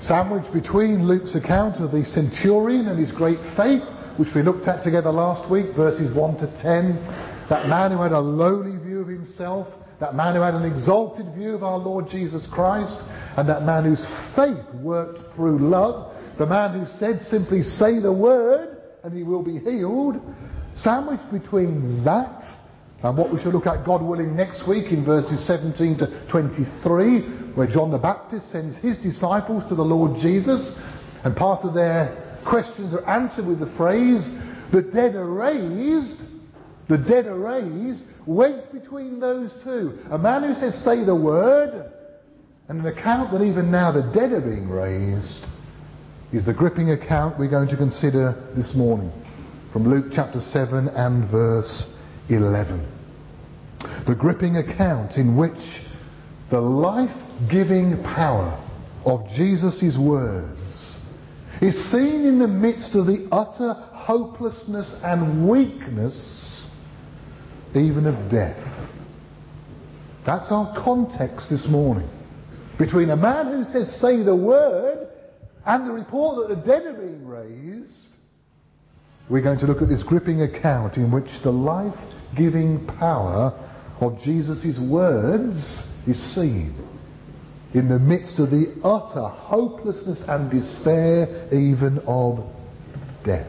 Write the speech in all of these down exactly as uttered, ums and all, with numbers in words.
Sandwiched between Luke's account of the centurion and his great faith, which we looked at together last week, verses one to ten, that man who had a lowly view of himself, that man who had an exalted view of our Lord Jesus Christ, and that man whose faith worked through love, the man who said simply, say the word and he will be healed. Sandwiched between that and what we shall look at, God willing, next week in verses seventeen to twenty-three, where John the Baptist sends his disciples to the Lord Jesus, and part of their questions are answered with the phrase, the dead are raised. The dead are raised. Wedged between those two, a man who says, say the word, and an account that even now the dead are being raised, is the gripping account we're going to consider this morning from Luke chapter seven and verse eleven. The gripping account in which the life-giving power of Jesus' words is seen in the midst of the utter hopelessness and weakness even of death. That's our context this morning. Between a man who says, say the word, and the report that the dead are being raised, we're going to look at this gripping account in which the life-giving power of Jesus' words is seen in the midst of the utter hopelessness and despair even of death.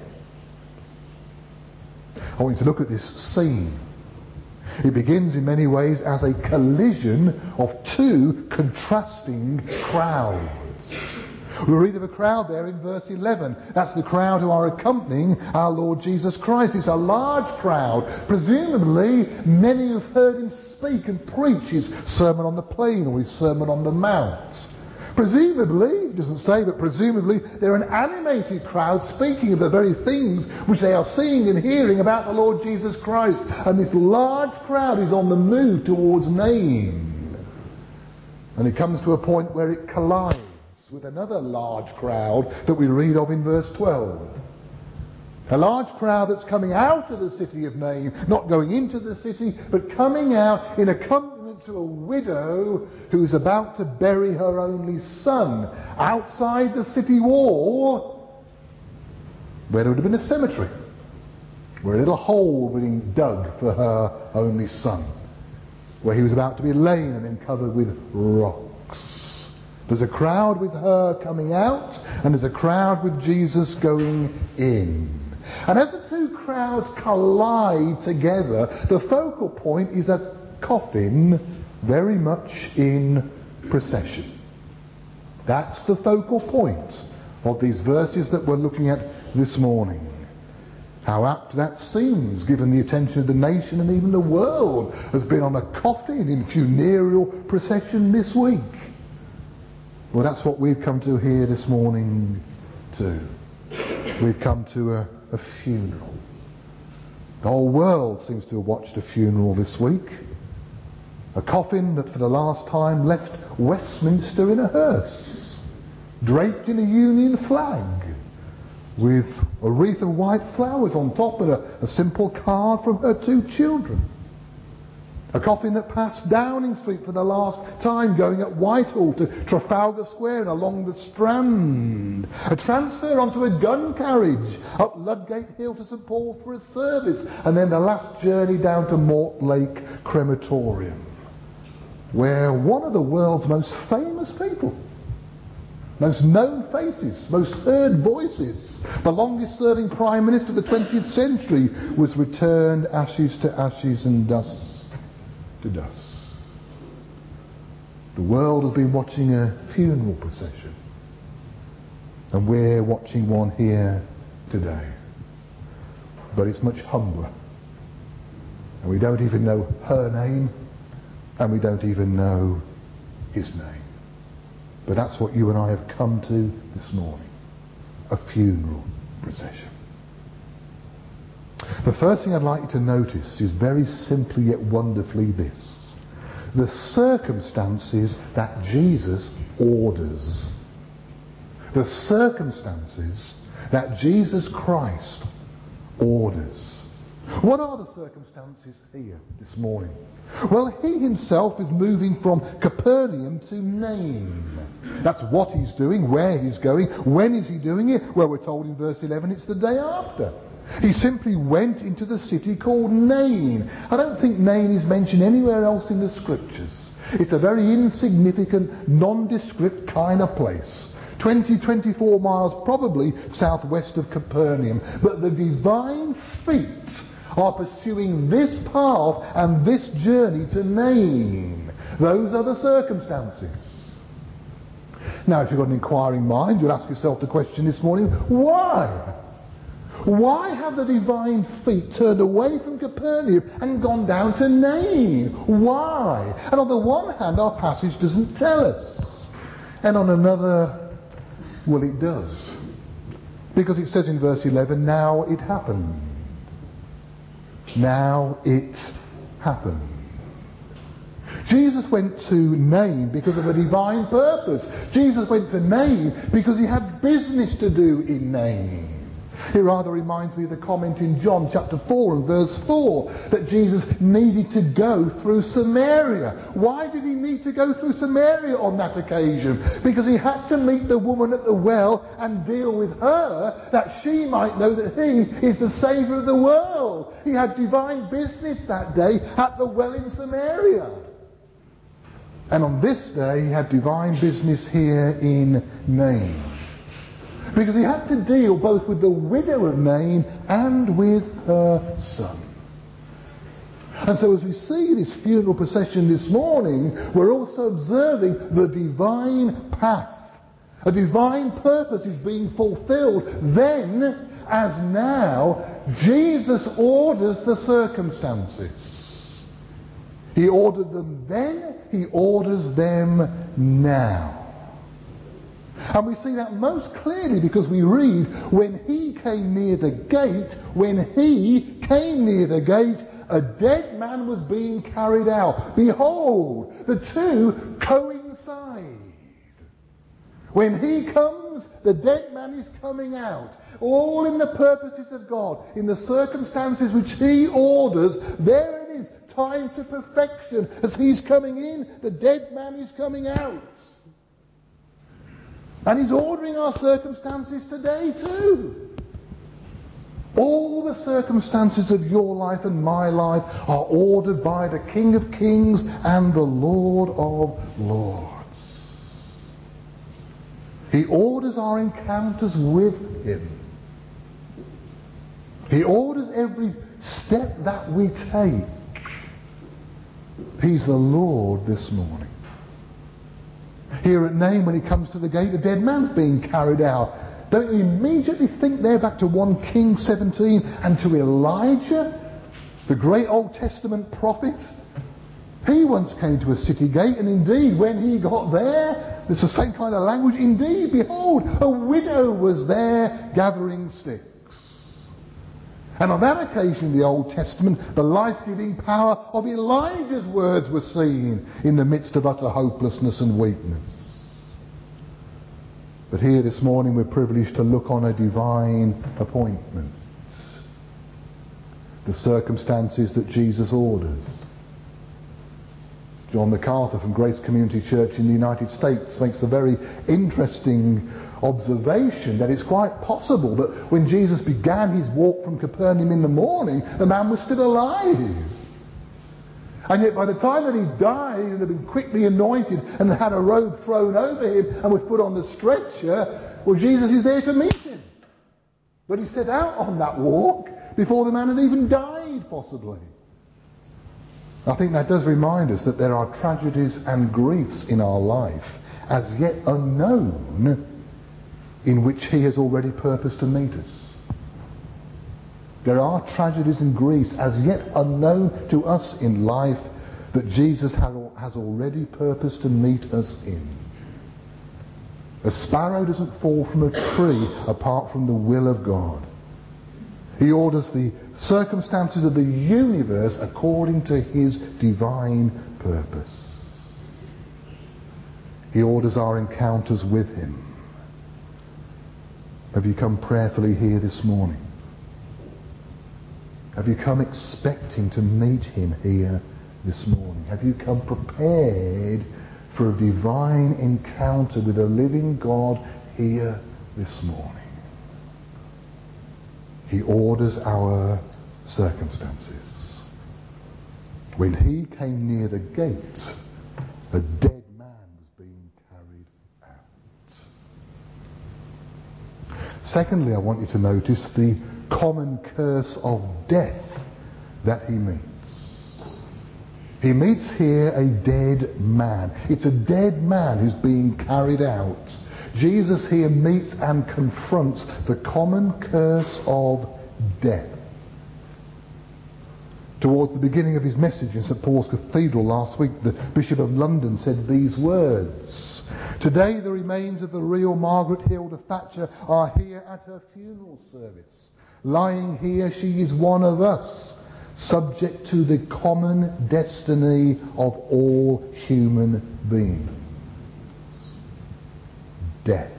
I want you to look at this scene. It begins in many ways as a collision of two contrasting crowds. We read of a crowd there in verse eleven. That's the crowd who are accompanying our Lord Jesus Christ. It's a large crowd. Presumably, many who've heard him speak and preach his Sermon on the Plain or his Sermon on the Mount. Presumably, it doesn't say, but presumably they're an animated crowd speaking of the very things which they are seeing and hearing about the Lord Jesus Christ. And this large crowd is on the move towards Nain. And it comes to a point where it collides with another large crowd that we read of in verse twelve. A large crowd that's coming out of the city of Nain, not going into the city, but coming out in accompaniment to a widow who's about to bury her only son outside the city wall, where there would have been a cemetery, where a little hole being dug for her only son, where he was about to be lain and then covered with rocks. There's a crowd with her coming out, and there's a crowd with Jesus going in. And as the two crowds collide together, the focal point is a coffin very much in procession. That's the focal point of these verses that we're looking at this morning. How apt that seems, given the attention of the nation and even the world has been on a coffin in funereal procession this week. Well, that's what we've come to here this morning too. We've come to a, a funeral. The whole world seems to have watched a funeral this week. A coffin that for the last time left Westminster in a hearse, draped in a Union flag, with a wreath of white flowers on top and a, a simple card from her two children. A coffin that passed Downing Street for the last time, going up Whitehall to Trafalgar Square and along the Strand. A transfer onto a gun carriage up Ludgate Hill to St Paul's for a service, and then the last journey down to Mortlake Crematorium, where one of the world's most famous people, most known faces, most heard voices, the longest serving Prime Minister of the twentieth century, was returned ashes to ashes and dust to dust. The world has been watching a funeral procession, and we're watching one here today. But it's much humbler, and we don't even know her name, and we don't even know his name. But that's what you and I have come to this morning, a funeral procession. The first thing I'd like you to notice is very simply yet wonderfully this: the circumstances that Jesus orders. The circumstances that Jesus Christ orders. What are the circumstances here this morning? Well, he himself is moving from Capernaum to Nain. That's what he's doing, where he's going. When is he doing it? Well, we're told in verse eleven it's the day after. He simply went into the city called Nain. I don't think Nain is mentioned anywhere else in the scriptures. It's a very insignificant, nondescript kind of place. twenty, twenty-four miles probably southwest of Capernaum. But the divine feet are pursuing this path and this journey to Nain. Those are the circumstances. Now, if you've got an inquiring mind, you'll ask yourself the question this morning, why? Why have the divine feet turned away from Capernaum and gone down to Nain? Why? And on the one hand, our passage doesn't tell us. And on another, well, it does. Because it says in verse eleven, now it happened. Now it happened. Jesus went to Nain because of a divine purpose. Jesus went to Nain because he had business to do in Nain. It rather reminds me of the comment in John chapter four and verse four that Jesus needed to go through Samaria. Why did he need to go through Samaria on that occasion? Because he had to meet the woman at the well and deal with her that she might know that he is the Saviour of the world. He had divine business that day at the well in Samaria. And on this day he had divine business here in Nain. Because he had to deal both with the widow of Nain and with her son. And so as we see this funeral procession this morning, we're also observing the divine path. A divine purpose is being fulfilled. Then, as now, Jesus orders the circumstances. He ordered them then, he orders them now. And we see that most clearly because we read, when he came near the gate, when he came near the gate, a dead man was being carried out. Behold, the two coincide. When he comes, the dead man is coming out. All in the purposes of God, in the circumstances which he orders, there it is, time to perfection. As he's coming in, the dead man is coming out. And he's ordering our circumstances today too. All the circumstances of your life and my life are ordered by the King of Kings and the Lord of Lords. He orders our encounters with him. He orders every step that we take. He's the Lord this morning. Here at Nain, when he comes to the gate, a dead man's being carried out. Don't you immediately think there back to First Kings seventeen and to Elijah, the great Old Testament prophet? He once came to a city gate, and indeed, when he got there, it's the same kind of language. Indeed, behold, a widow was there gathering sticks. And on that occasion in the Old Testament, the life-giving power of Elijah's words were seen in the midst of utter hopelessness and weakness. But here this morning we're privileged to look on a divine appointment. The circumstances that Jesus orders. John MacArthur from Grace Community Church in the United States makes a very interesting observation that it's quite possible that when Jesus began his walk from Capernaum in the morning, the man was still alive. And yet by the time that he died and had been quickly anointed and had a robe thrown over him and was put on the stretcher, well, Jesus is there to meet him. But he set out on that walk before the man had even died, possibly. I think that does remind us that there are tragedies and griefs in our life as yet unknown, in which he has already purposed to meet us. There are tragedies and griefs as yet unknown to us in life that Jesus has already purposed to meet us in. A sparrow doesn't fall from a tree apart from the will of God. He orders the circumstances of the universe according to his divine purpose. He orders our encounters with him. Have you come prayerfully here this morning? Have you come expecting to meet him here this morning? Have you come prepared for a divine encounter with a living God here this morning? He orders our circumstances. When he came near the gate, a dead man was being carried out. Secondly, I want you to notice the common curse of death that he meets. He meets here a dead man. It's a dead man who's being carried out. Jesus here meets and confronts the common curse of death. Towards the beginning of his message in St Paul's Cathedral last week, the Bishop of London said these words: "Today the remains of the real Margaret Hilda Thatcher are here at her funeral service. Lying here, she is one of us, subject to the common destiny of all human beings. Death."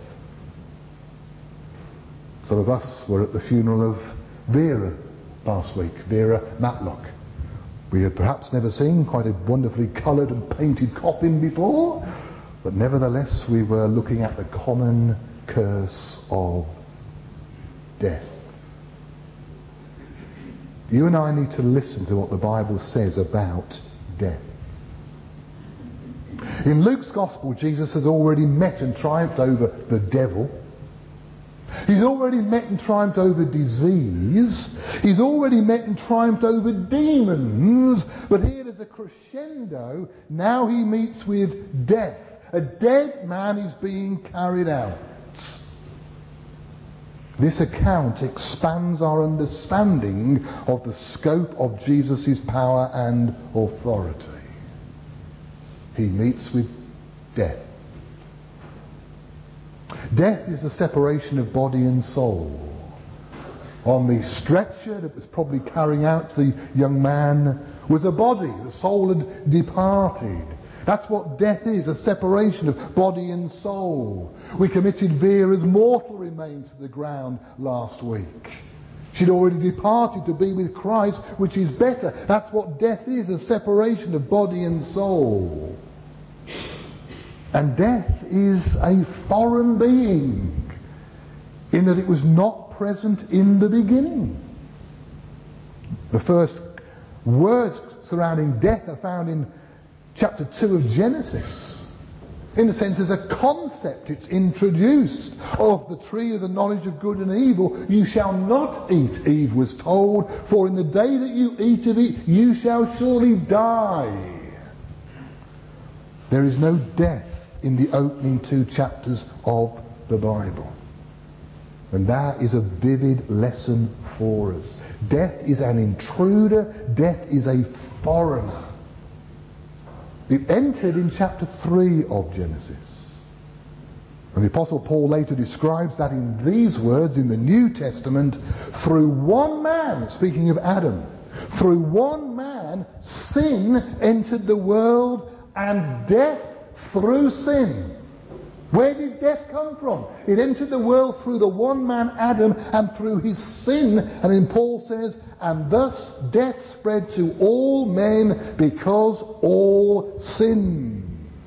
Some of us were at the funeral of Vera last week, Vera Matlock. We had perhaps never seen quite a wonderfully coloured and painted coffin before, but nevertheless we were looking at the common curse of death. You and I need to listen to what the Bible says about death. In Luke's Gospel, Jesus has already met and triumphed over the devil. He's already met and triumphed over disease. He's already met and triumphed over demons. But here there's a crescendo. Now he meets with death. A dead man is being carried out. This account expands our understanding of the scope of Jesus' power and authority. He meets with death. Death is the separation of body and soul. On the stretcher that was probably carrying out the young man was a body. The soul had departed. That's what death is, a separation of body and soul. We committed Vera's mortal remains to the ground last week. She'd already departed to be with Christ, which is better. That's what death is, a separation of body and soul. And death is a foreign being, in that it was not present in the beginning. The first words surrounding death are found in chapter two of Genesis. In a sense, as a concept, it's introduced. Of the tree of the knowledge of good and evil, you shall not eat, Eve was told, for in the day that you eat of it, you shall surely die. There is no death in the opening two chapters of the Bible. And that is a vivid lesson for us. Death is an intruder. Death is a foreigner. It entered in chapter three of Genesis. And the Apostle Paul later describes that in these words in the New Testament: through one man, speaking of Adam, through one man sin entered the world, and death through sin. Where did death come from? It entered the world through the one man Adam and through his sin. And then Paul says, and thus death spread to all men because all sinned.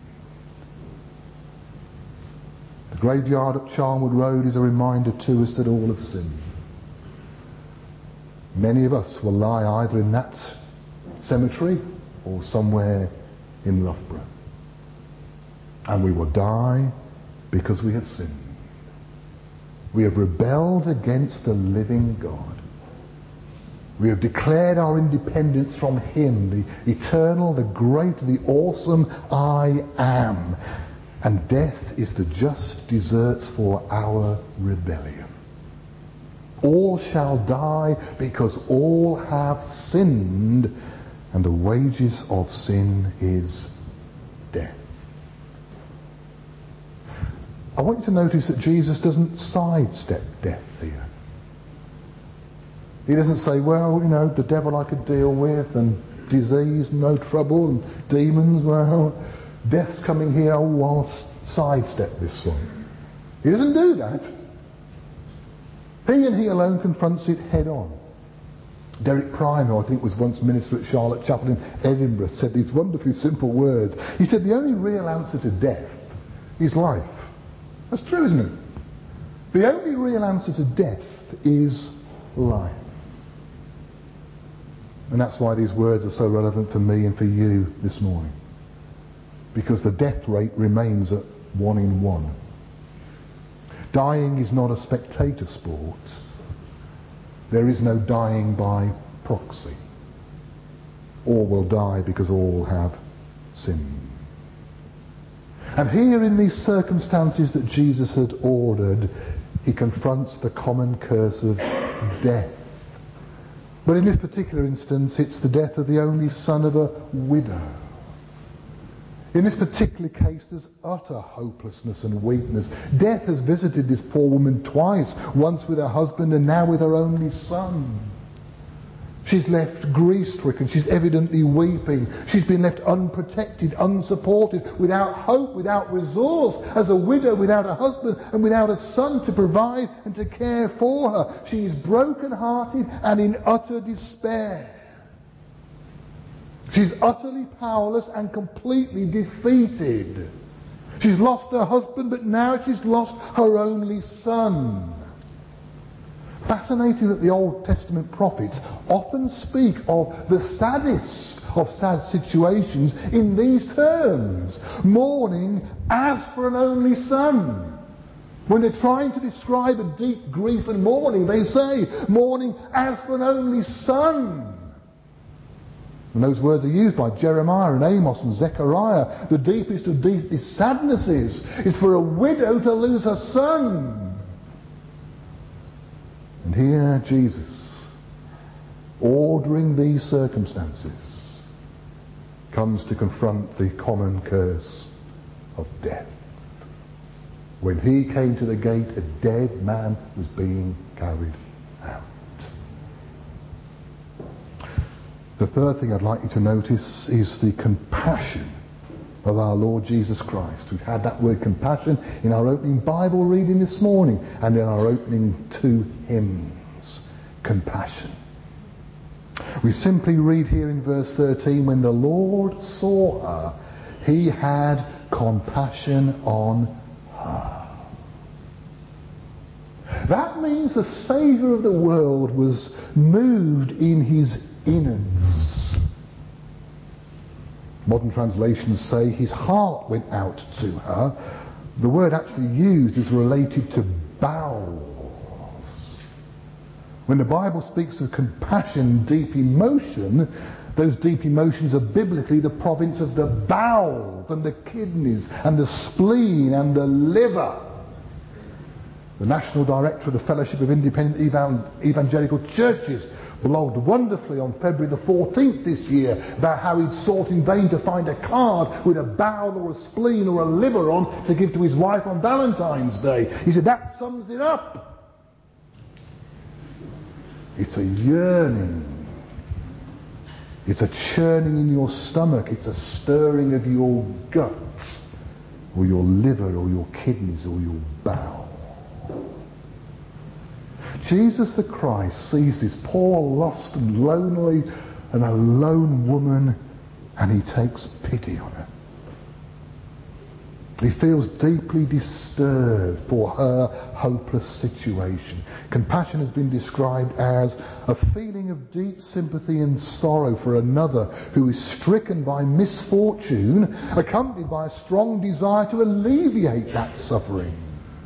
The graveyard at Charnwood Road is a reminder to us that all have sinned. Many of us will lie either in that cemetery or somewhere in Loughborough. And we will die because we have sinned. We have rebelled against the living God. We have declared our independence from Him, the eternal, the great, the awesome I am. And death is the just deserts for our rebellion. All shall die because all have sinned, and the wages of sin is death. I want you to notice that Jesus doesn't sidestep death here. He doesn't say, well, you know, the devil I could deal with, and disease, no trouble, and demons, well, death's coming here, oh, I'll sidestep this one. He doesn't do that. He and He alone confronts it head on. Derek Prime, who I think was once minister at Charlotte Chapel in Edinburgh, said these wonderfully simple words. He said, the only real answer to death is life. That's true, isn't it? The only real answer to death is life. And that's why these words are so relevant for me and for you this morning. Because the death rate remains at one in one. Dying is not a spectator sport. There is no dying by proxy. All will die because all have sinned. And here in these circumstances that Jesus had ordered, he confronts the common curse of death. But in this particular instance, it's the death of the only son of a widow. In this particular case, there's utter hopelessness and weakness. Death has visited this poor woman twice, once with her husband and now with her only son. She's left grief-stricken. She's evidently weeping. She's been left unprotected, unsupported, without hope, without resource, as a widow without a husband and without a son to provide and to care for her. She is broken-hearted and in utter despair. She's utterly powerless and completely defeated. She's lost her husband, but now she's lost her only son. Fascinating that the Old Testament prophets often speak of the saddest of sad situations in these terms. Mourning as for an only son. When they're trying to describe a deep grief and mourning, they say, mourning as for an only son. And those words are used by Jeremiah and Amos and Zechariah. The deepest of deepest sadnesses is for a widow to lose her son. And here Jesus, ordering these circumstances, comes to confront the common curse of death. When he came to the gate, a dead man was being carried out. The third thing I'd like you to notice is the compassion of our Lord Jesus Christ. We've had that word compassion in our opening Bible reading this morning and in our opening two hymns. Compassion. We simply read here in verse thirteen, when the Lord saw her, he had compassion on her. That means the Saviour of the world was moved in his innards. Modern translations say his heart went out to her. The word actually used is related to bowels. When the Bible speaks of compassion, deep emotion, those deep emotions are biblically the province of the bowels and the kidneys and the spleen and the liver. The National Director of the Fellowship of Independent Evangelical Churches blogged wonderfully on February the fourteenth this year about how he'd sought in vain to find a card with a bowel or a spleen or a liver on to give to his wife on Valentine's Day. He said, that sums it up. It's a yearning. It's a churning in your stomach. It's a stirring of your guts or your liver or your kidneys or your bowel. Jesus the Christ sees this poor, lost and lonely and a lone woman, and he takes pity on her. He feels deeply disturbed for her hopeless situation. Compassion has been described as a feeling of deep sympathy and sorrow for another who is stricken by misfortune, accompanied by a strong desire to alleviate that suffering.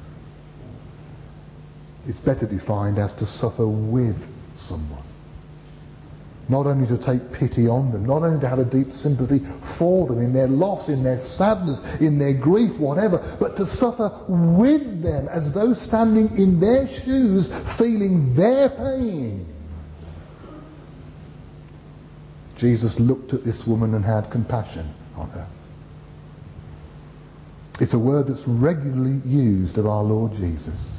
It's better defined as to suffer with someone. Not only to take pity on them, not only to have a deep sympathy for them in their loss, in their sadness, in their grief, whatever, but to suffer with them as though standing in their shoes, feeling their pain. Jesus looked at this woman and had compassion on her. It's a word that's regularly used of our Lord Jesus.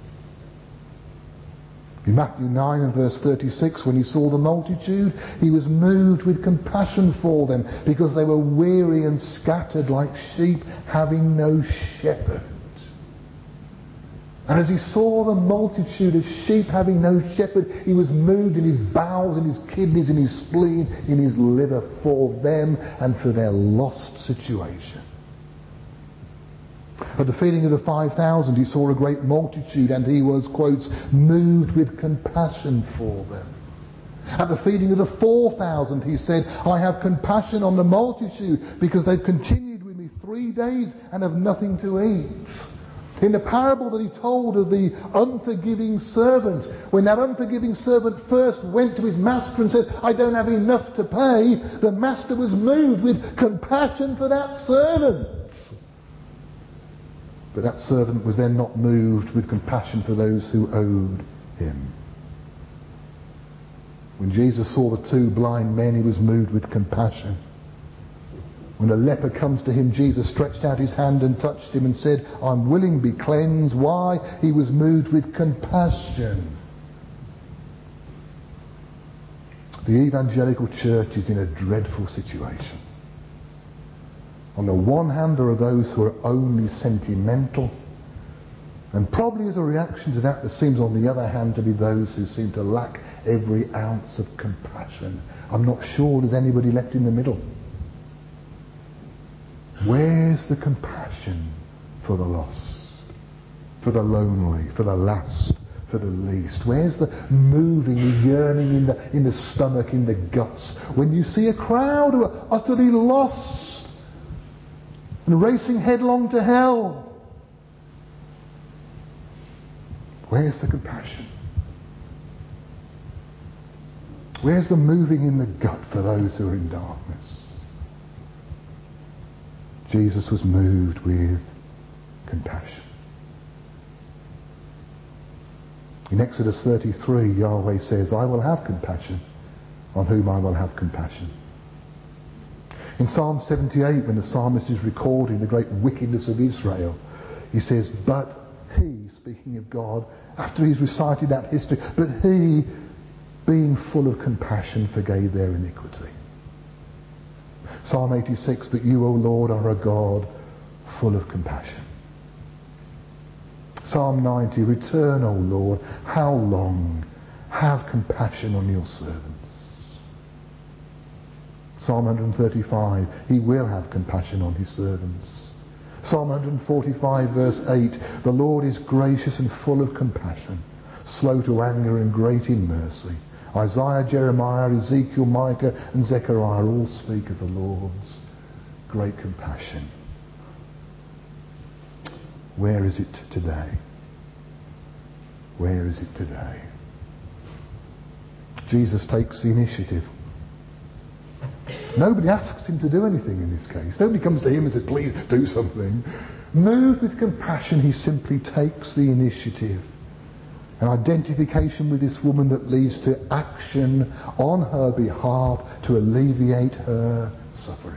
In Matthew nine and verse thirty-six, when he saw the multitude, he was moved with compassion for them because they were weary and scattered like sheep having no shepherd. And as he saw the multitude of sheep having no shepherd, he was moved in his bowels, in his kidneys, in his spleen, in his liver for them and for their lost situation. At the feeding of the five thousand, he saw a great multitude and he was, quotes, moved with compassion for them. At the feeding of the four thousand, he said, I have compassion on the multitude because they've continued with me three days and have nothing to eat. In the parable that he told of the unforgiving servant, when that unforgiving servant first went to his master and said, I don't have enough to pay, the master was moved with compassion for that servant. But that servant was then not moved with compassion for those who owed him. When Jesus saw the two blind men, he was moved with compassion. When a leper comes to him, Jesus stretched out his hand and touched him and said, I'm willing, be cleansed. Why? He was moved with compassion. The evangelical church is in a dreadful situation. On the one hand, there are those who are only sentimental. And probably as a reaction to that, there seems on the other hand to be those who seem to lack every ounce of compassion. I'm not sure there's anybody left in the middle. Where's the compassion for the lost, for the lonely, for the last, for the least? Where's the moving, the yearning in the, in the stomach, in the guts? When you see a crowd who are utterly lost and racing headlong to hell, where's the compassion? Where's the moving in the gut for those who are in darkness? Jesus was moved with compassion. In Exodus thirty-three, Yahweh says, I will have compassion on whom I will have compassion. In Psalm seventy-eight, when the psalmist is recording the great wickedness of Israel, he says, but he, speaking of God, after he's recited that history, but he, being full of compassion, forgave their iniquity. Psalm eighty-six, but you, O Lord, are a God full of compassion. Psalm ninety, return, O Lord, how long? Have compassion on your servants. Psalm one thirty-five, he will have compassion on his servants. Psalm one forty-five, verse eight, the Lord is gracious and full of compassion, slow to anger and great in mercy. Isaiah, Jeremiah, Ezekiel, Micah and Zechariah all speak of the Lord's great compassion. Where is it today? Where is it today? Jesus takes the initiative. Nobody asks him to do anything in this case. Nobody comes to him and says, please do something. Moved with compassion, he simply takes the initiative. An identification with this woman that leads to action on her behalf to alleviate her suffering.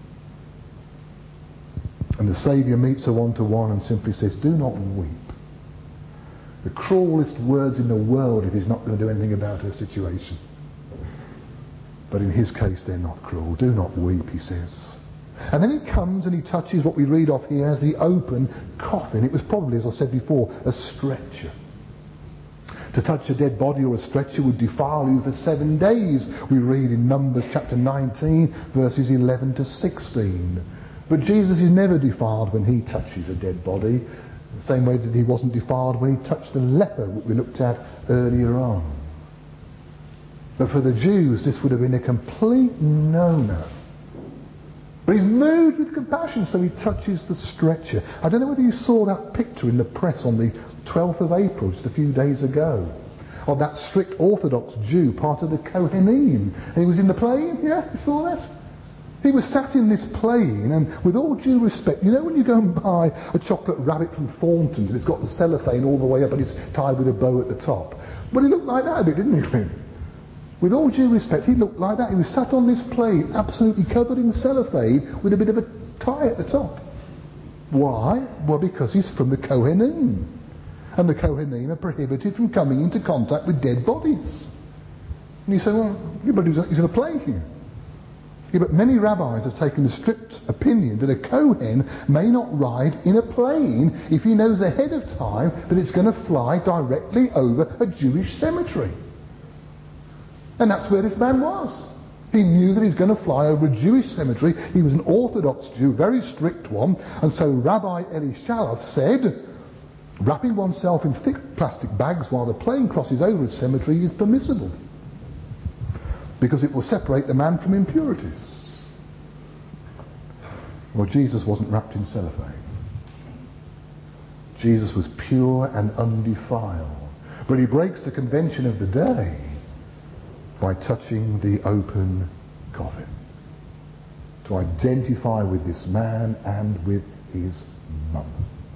And the Saviour meets her one-to-one and simply says, do not weep. The cruelest words in the world if he's not going to do anything about her situation. But in his case, they're not cruel. Do not weep, he says. And then he comes and he touches what we read off here as the open coffin. It was probably, as I said before, a stretcher. To touch a dead body or a stretcher would defile you for seven days. We read in Numbers chapter nineteen, verses eleven to sixteen. But Jesus is never defiled when he touches a dead body, the same way that he wasn't defiled when he touched the leper, which we looked at earlier on. But for the Jews, this would have been a complete no-no. But he's moved with compassion, so he touches the stretcher. I don't know whether you saw that picture in the press on the twelfth of April, just a few days ago, of that strict Orthodox Jew, part of the Kohanim. And he was in the plane, yeah? You saw that? He was sat in this plane, and with all due respect, you know when you go and buy a chocolate rabbit from Thornton's and it's got the cellophane all the way up and it's tied with a bow at the top? Well, he looked like that a bit, didn't he? With all due respect, he looked like that. He was sat on this plane, absolutely covered in cellophane, with a bit of a tie at the top. Why? Well, because he's from the Kohanim. And the Kohanim are prohibited from coming into contact with dead bodies. And you say, well, yeah, but he's in a plane here. Yeah, but many rabbis have taken the strict opinion that a Kohen may not ride in a plane if he knows ahead of time that it's going to fly directly over a Jewish cemetery. And that's where this man was. He knew that he was going to fly over a Jewish cemetery. He was an Orthodox Jew, very strict one. And so Rabbi Eli Shalof said, wrapping oneself in thick plastic bags while the plane crosses over a cemetery is permissible, because it will separate the man from impurities. Well, Jesus wasn't wrapped in cellophane. Jesus was pure and undefiled. But he breaks the convention of the day by touching the open coffin, to identify with this man and with his mum.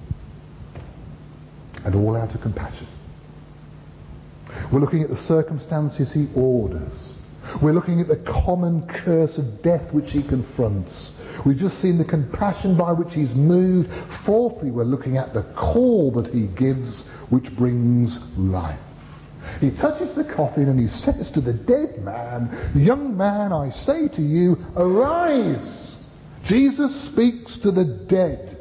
And all out of compassion. We're looking at the circumstances he orders. We're looking at the common curse of death which he confronts. We've just seen the compassion by which he's moved. Fourthly, we're looking at the call that he gives, which brings life. He touches the coffin and he says to the dead man, "Young man, I say to you, arise." Jesus speaks to the dead.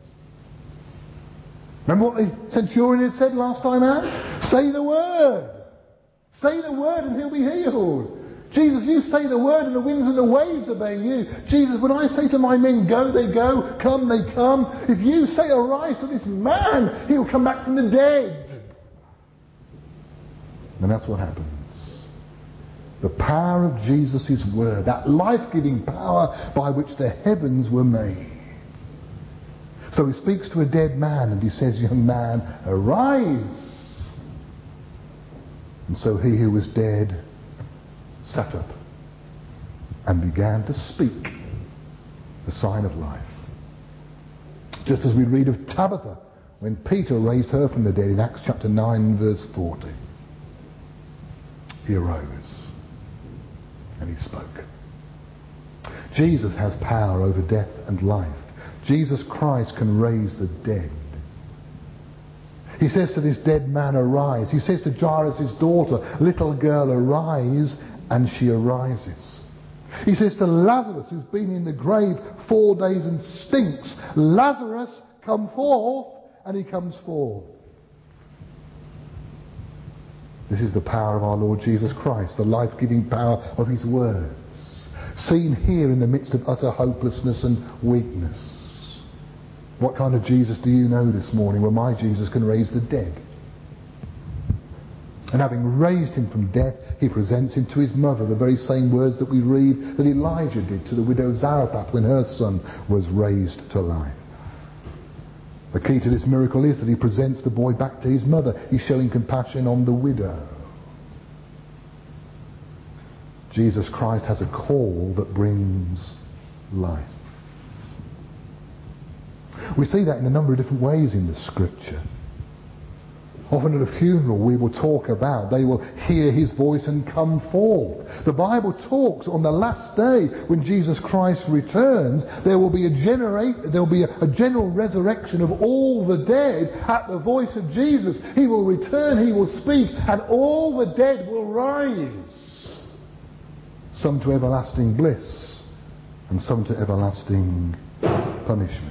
Remember what the centurion had said last time out? Say the word. Say the word and he'll be healed. Jesus, you say the word and the winds and the waves obey you. Jesus, when I say to my men, go, they go, come, they come. If you say arise to this man, he'll come back from the dead. And that's what happens. The power of Jesus' word, that life-giving power by which the heavens were made. So he speaks to a dead man and he says, "Young man, arise." And so he who was dead sat up and began to speak, the sign of life. Just as we read of Tabitha when Peter raised her from the dead in Acts chapter nine verse forty. He arose and he spoke. Jesus has power over death and life. Jesus Christ can raise the dead. He says to this dead man, arise. He says to Jairus' daughter, little girl, arise, and she arises. He says to Lazarus, who's been in the grave four days and stinks, Lazarus, come forth, and he comes forth. This is the power of our Lord Jesus Christ, the life-giving power of his words, seen here in the midst of utter hopelessness and weakness. What kind of Jesus do you know this morning? Well, my Jesus can raise the dead. And having raised him from death, he presents him to his mother, the very same words that we read that Elijah did to the widow Zarephath when her son was raised to life. The key to this miracle is that he presents the boy back to his mother. He's showing compassion on the widow. Jesus Christ has a call that brings life. We see that in a number of different ways in the scripture. Often at a funeral we will talk about they will hear his voice and come forth. The Bible talks on the last day when Jesus Christ returns, there will be a generate, there will be a, a general resurrection of all the dead at the voice of Jesus. He will return, he will speak, and all the dead will rise. Some to everlasting bliss and some to everlasting punishment.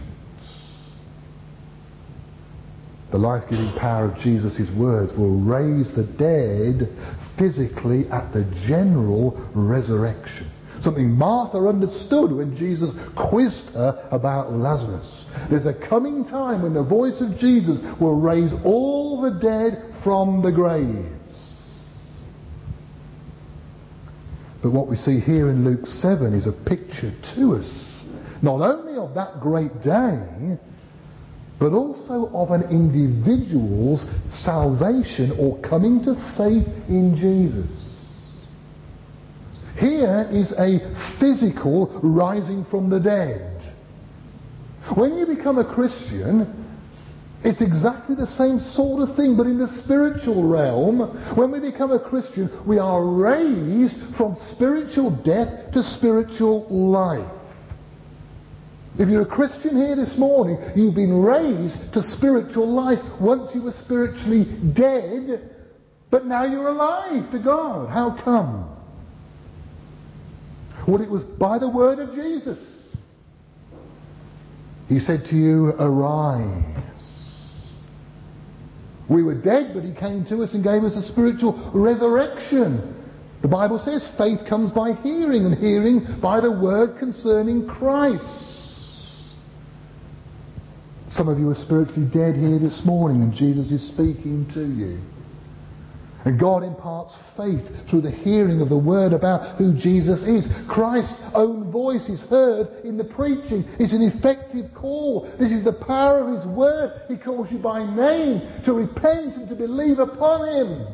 The life-giving power of Jesus' words will raise the dead physically at the general resurrection. Something Martha understood when Jesus quizzed her about Lazarus. There's a coming time when the voice of Jesus will raise all the dead from the graves. But what we see here in Luke seven is a picture to us, not only of that great day, but also of an individual's salvation or coming to faith in Jesus. Here is a physical rising from the dead. When you become a Christian, it's exactly the same sort of thing, but in the spiritual realm. When we become a Christian, we are raised from spiritual death to spiritual life. If you're a Christian here this morning, you've been raised to spiritual life. Once you were spiritually dead, but now you're alive to God. How come? Well, it was by the word of Jesus. He said to you, arise. We were dead, but he came to us and gave us a spiritual resurrection. The Bible says faith comes by hearing, and hearing by the word concerning Christ. Some of you are spiritually dead here this morning, and Jesus is speaking to you. And God imparts faith through the hearing of the word about who Jesus is. Christ's own voice is heard in the preaching. It's an effective call. This is the power of his word. He calls you by name to repent and to believe upon him.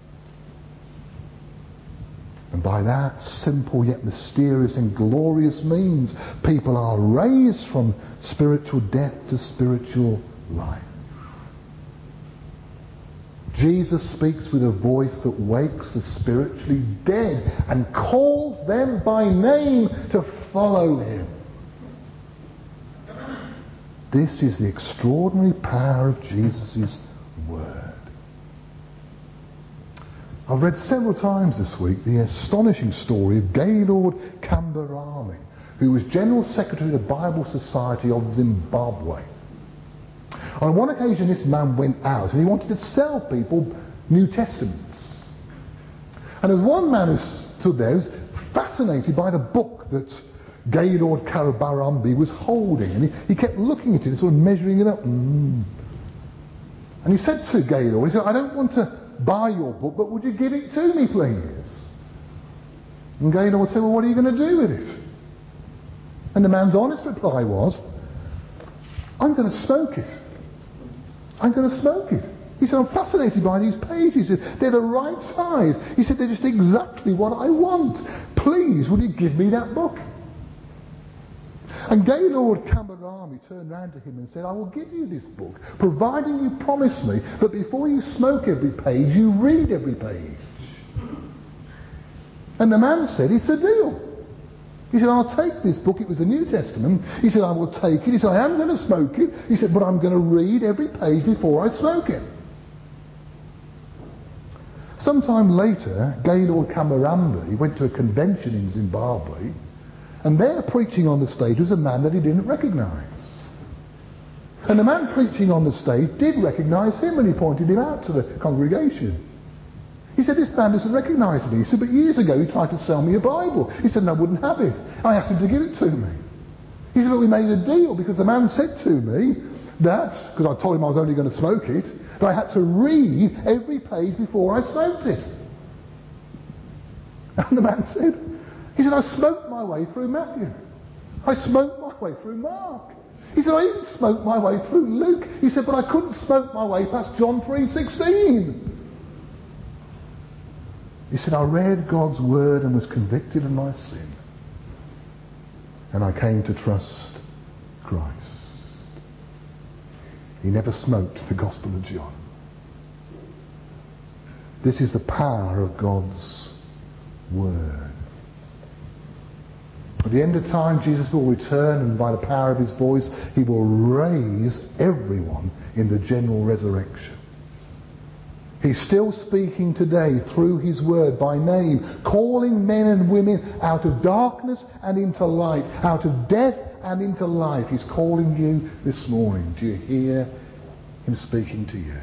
And by that simple yet mysterious and glorious means, people are raised from spiritual death to spiritual life. Jesus speaks with a voice that wakes the spiritually dead and calls them by name to follow him. This is the extraordinary power of Jesus' word. I've read several times this week the astonishing story of Gaylord Kambarami, who was General Secretary of the Bible Society of Zimbabwe. On one occasion this man went out and he wanted to sell people New Testaments. And there's one man who stood there who was fascinated by the book that Gaylord Kambarami was holding. And he, he kept looking at it and sort of measuring it up. Mm. And he said to Gaylord, he said, I don't want to buy your book, but would you give it to me, please? And Gaylord said, well, what are you going to do with it? And the man's honest reply was, I'm going to smoke it. I'm going to smoke it. He said, I'm fascinated by these pages. They're the right size. He said, they're just exactly what I want. Please, will you give me that book? And Gaylord Kambarami turned round to him and said, I will give you this book, providing you promise me that before you smoke every page, you read every page. And the man said, it's a deal. He said, I'll take this book. It was the New Testament. He said, I will take it. He said, I am going to smoke it. He said, but I'm going to read every page before I smoke it. Sometime later, Gaylord Kambarami went to a convention in Zimbabwe, and there preaching on the stage was a man that he didn't recognise. And the man preaching on the stage did recognise him, and he pointed him out to the congregation. He said, this man doesn't recognise me. He said, but years ago he tried to sell me a Bible. He said, and I wouldn't have it. I asked him to give it to me. He said, but we made a deal because the man said to me that, because I told him I was only going to smoke it, that I had to read every page before I smoked it. And the man said, he said, I smoked my way through Matthew. I smoked my way through Mark. He said, I even smoked my way through Luke. He said, but I couldn't smoke my way past John three sixteen. He said, I read God's word and was convicted of my sin. And I came to trust Christ. He never smoked the Gospel of John. This is the power of God's word. At the end of time, Jesus will return, and by the power of his voice, he will raise everyone in the general resurrection. He's still speaking today through his word by name, calling men and women out of darkness and into light, out of death and into life. He's calling you this morning. Do you hear him speaking to you?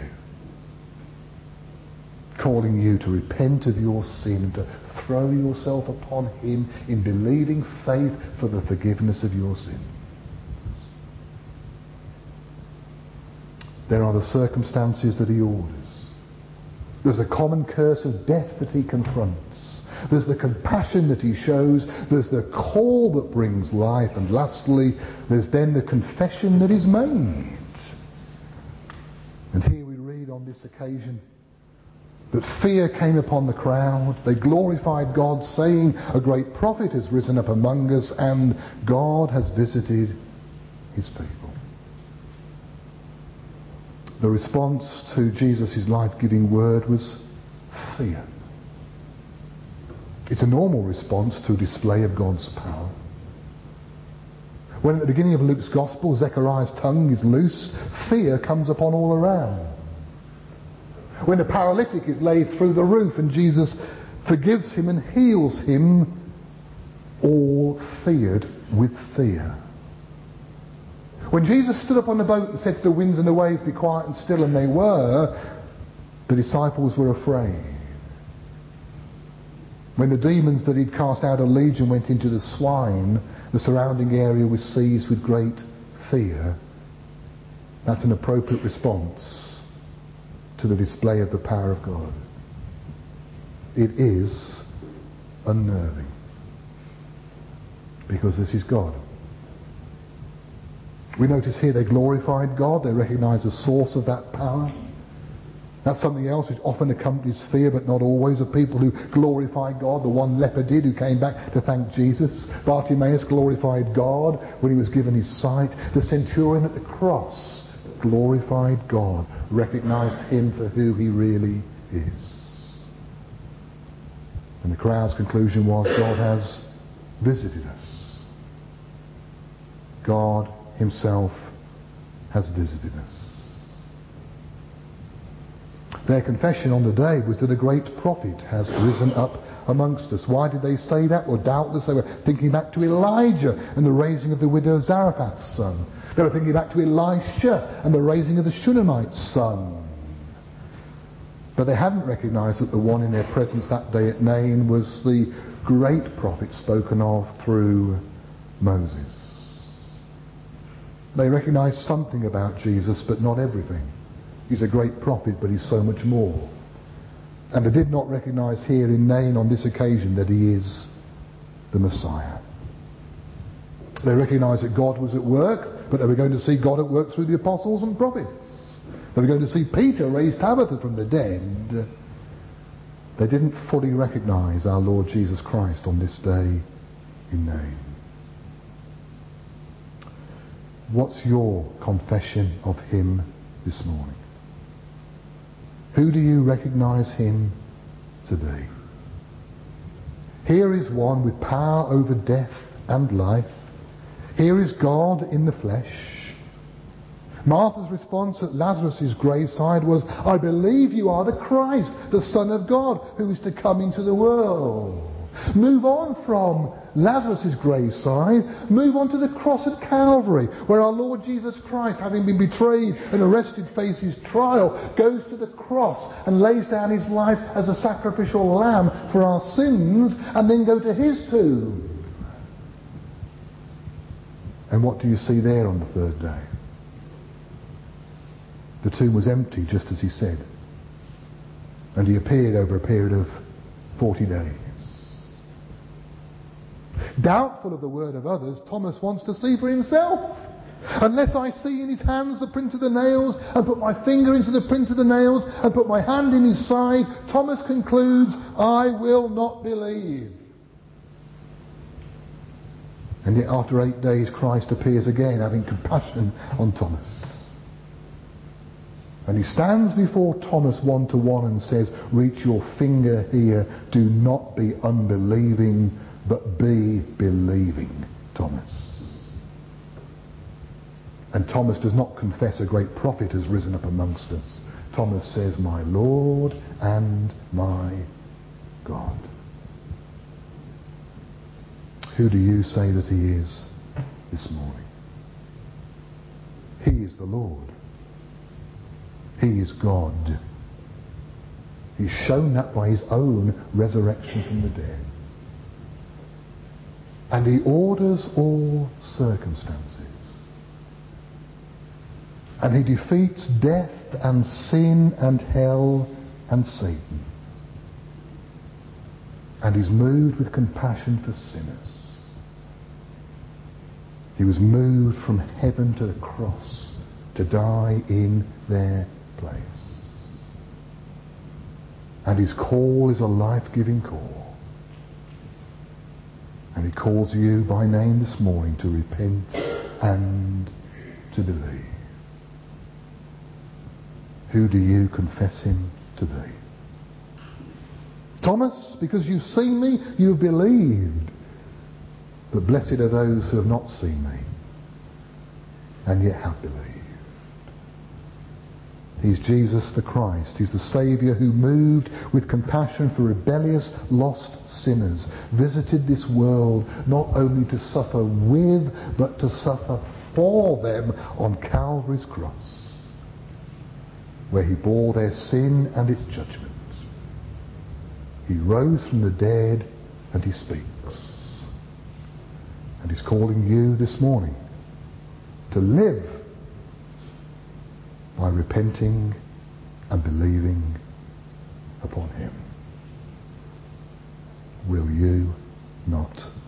Calling you to repent of your sin, to throw yourself upon him in believing faith for the forgiveness of your sin. There are the circumstances that he orders. There's a common curse of death that he confronts. There's the compassion that he shows. There's the call that brings life. And lastly, there's then the confession that is made. And here we read on this occasion that fear came upon the crowd. They glorified God, saying, a great prophet has risen up among us, and God has visited his people. The response to Jesus' life-giving word was fear. It's a normal response to a display of God's power. When at the beginning of Luke's Gospel, Zechariah's tongue is loosed, fear comes upon all around. When the paralytic is laid through the roof and Jesus forgives him and heals him, all feared with fear. When Jesus stood up on the boat and said to the winds and the waves, be quiet and still, and they were, the disciples were afraid. When the demons that he'd cast out of Legion went into the swine, the surrounding area was seized with great fear. That's an appropriate response to the display of the power of God. It is unnerving, because this is God. We notice here they glorified God. They recognized the source of that power. That's something else which often accompanies fear, but not always, of people who glorify God. The one leper did, who came back to thank Jesus. Bartimaeus glorified God when he was given his sight. The centurion at the cross glorified God, recognized him for who he really is. And the crowd's conclusion was, God has visited us. God himself has visited us. Their confession on the day was that a great prophet has risen up amongst us. Why did they say that? Well, doubtless they were thinking back to Elijah and the raising of the widow Zarephath's son. They were thinking back to Elisha and the raising of the Shunammite's son. But they hadn't recognized that the one in their presence that day at Nain was the great prophet spoken of through Moses. They recognized something about Jesus, but not everything. He's a great prophet, but he's so much more. And they did not recognize here in Nain on this occasion that he is the Messiah. They recognized that God was at work, but they were going to see God at work through the apostles and prophets. They were going to see Peter raise Tabitha from the dead. They didn't fully recognize our Lord Jesus Christ on this day in Nain. What's your confession of him this morning? Who do you recognize him to be? Here is one with power over death and life. Here is God in the flesh. Martha's response at Lazarus' graveside was, I believe you are the Christ, the Son of God, who is to come into the world. Move on from Lazarus' graveside. Move on to the cross at Calvary, where our Lord Jesus Christ, having been betrayed and arrested, faces trial, goes to the cross and lays down his life as a sacrificial lamb for our sins, and then go to his tomb. And what do you see there on the third day? The tomb was empty, just as he said. And he appeared over a period of forty days. Doubtful of the word of others, Thomas wants to see for himself. Unless I see in his hands the print of the nails, and put my finger into the print of the nails, and put my hand in his side, Thomas concludes, I will not believe. And yet after eight days Christ appears again, having compassion on Thomas. And he stands before Thomas one to one and says, reach your finger here, do not be unbelieving, but be believing, Thomas. And Thomas does not confess a great prophet has risen up amongst us. Thomas says, my Lord and my God. Who do you say that he is this morning? He is the Lord. He is God. He's shown that by his own resurrection from the dead. And he orders all circumstances. And he defeats death and sin and hell and Satan. And he's moved with compassion for sinners. He was moved from heaven to the cross to die in their place. And his call is a life-giving call. And he calls you by name this morning to repent and to believe. Who do you confess him to be? Thomas, because you've seen me, you've believed. But blessed are those who have not seen me and yet have believed. He's Jesus the Christ. He's the Saviour who, moved with compassion for rebellious, lost sinners, visited this world not only to suffer with, but to suffer for them on Calvary's cross, where he bore their sin and its judgment. He rose from the dead and he speaks. And he's calling you this morning to live by repenting and believing upon him. Will you not